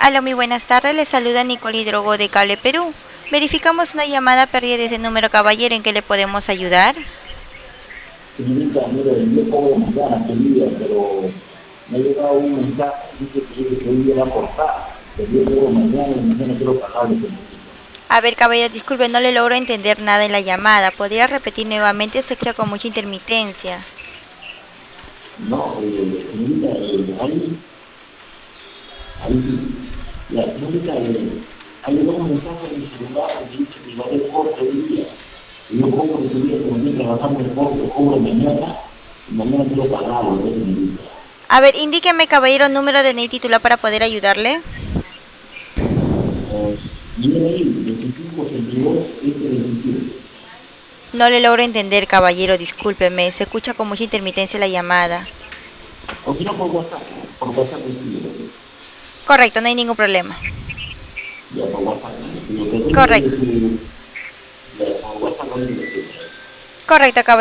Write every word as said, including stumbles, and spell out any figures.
Aló, muy buenas tardes. Le saluda Nicole Hidrogo de Cable Perú. Verificamos una llamada perdida de ese número, caballero. ¿En qué le podemos ayudar? Señorita, mire, yo cobro mañana, querida, pero me ha llegado un mensaje, dice que, que hoy día va a cortar, que yo cobro mañana y mañana quiero pagarle, señorita. A ver, caballero, disculpe, no le logro entender nada en la llamada. ¿Podría repetir nuevamente? Se escucha con mucha intermitencia. No, eh, señorita, eh, ahí, ahí, la señorita, eh, ha llegado un mensaje en mi celular que dice que va a haber corte hoy día. Y yo cobro ese día, como estoy trabajando en corte, cobro mañana y mañana quiero pagarlo, ¿eh, señorita? A ver, indíqueme, caballero, número de N I titular para poder ayudarle. Eh, viene ahí, veinticinco ochenta y dos, este veintisiete. No le logro entender, caballero, discúlpeme. Se escucha con mucha intermitencia la llamada. O si no, por WhatsApp, por WhatsApp me escribe. Correcto, no hay ningún problema. Ya por WhatsApp, lo que tengo Correcto. es su, ya por WhatsApp no me escribe. Correcto, caballero.